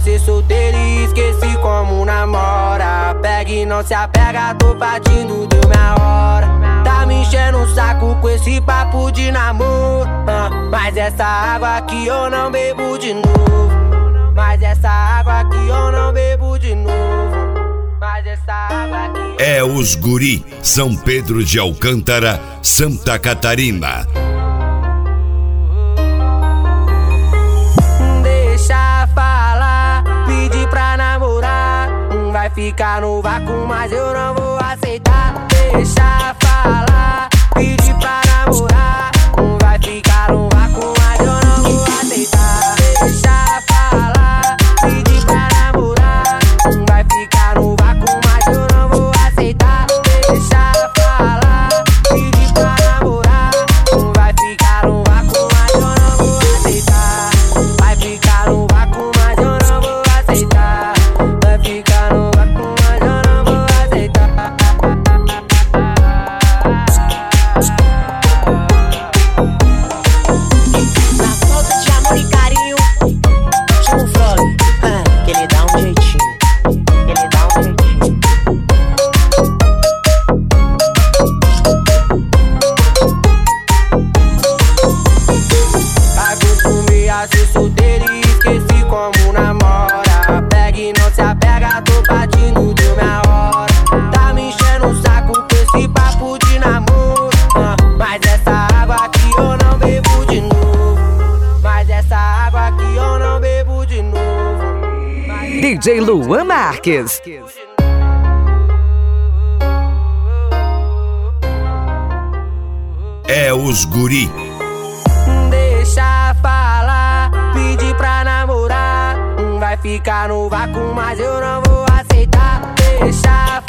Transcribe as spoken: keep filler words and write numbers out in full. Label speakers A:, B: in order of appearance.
A: ser solteiro e esqueci como namora. Pega e não se apega, tô partindo, deu minha hora. Tá me enchendo o saco com esse papo de namoro, ah, mas essa água aqui eu não bebo de novo. Mas essa água aqui eu não bebo de novo. Mas essa água aqui...
B: É os Guri, São Pedro de Alcântara, Santa Catarina.
A: Deixa falar, pedir pra namorar. Vai ficar no vácuo, mas eu não vou aceitar. Deixa falar, pedir pra namorar. Vai ficar no vácuo, mas eu não vou aceitar. Deixa falar, pedir pra namorar. Vai ficar no vácuo, mas eu não vou aceitar. Deixa falar, pedir pra namorar. Vai ficar no vácuo, mas eu não vou aceitar. Vai ficar no vácuo, mas eu não vou aceitar. Vai ficar no vácuo, mas eu não vou aceitar.
C: Na falta de amor e carinho, chama o Frog, que ele dá um jeitinho. Ele dá um jeitinho.
A: Acostumei a ser solteiro e esqueci como namora. Pega e não se apega, tô partindo, deu minha hora. Tá me enchendo o saco com esse papo de namoro, ah, mas essa água aqui eu não bebo de novo. Mas essa água aqui eu não bebo de novo.
D: D J Luan Marques.
B: É os Guri.
A: Deixa falar, pedir pra namorar. Vai ficar no vácuo, mas eu não vou aceitar. Deixa